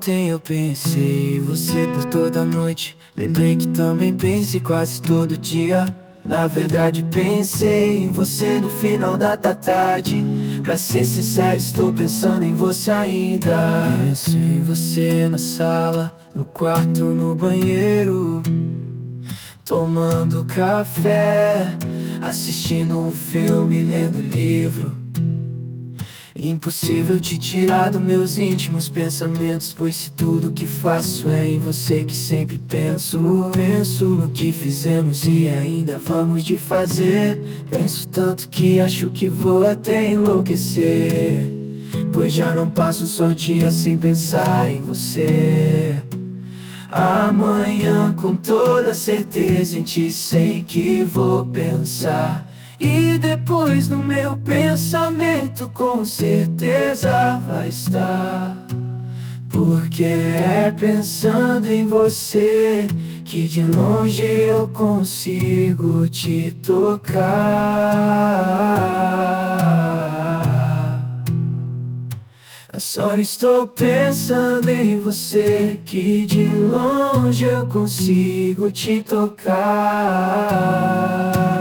Ontem eu pensei em você por toda a noite. Lembrei que também pensei quase todo dia. Na verdade pensei em você no final da tarde. Pra ser sincero, estou pensando em você ainda. Penso em você na sala, no quarto, no banheiro, tomando café, assistindo um filme, lendo livro. Impossível te tirar dos meus íntimos pensamentos, pois se tudo que faço é em você que sempre penso. Penso no que fizemos e ainda vamos de fazer. Penso tanto que acho que vou até enlouquecer, pois já não passo só dia sem pensar em você. Amanhã com toda certeza em ti sei que vou pensar. E depois no meu pensamento com certeza vai estar, porque é pensando em você que de longe eu consigo te tocar. Só estou pensando em você que de longe eu consigo te tocar.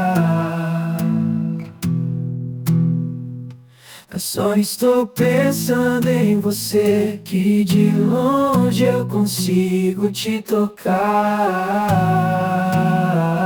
Só estou pensando em você que de longe eu consigo te tocar.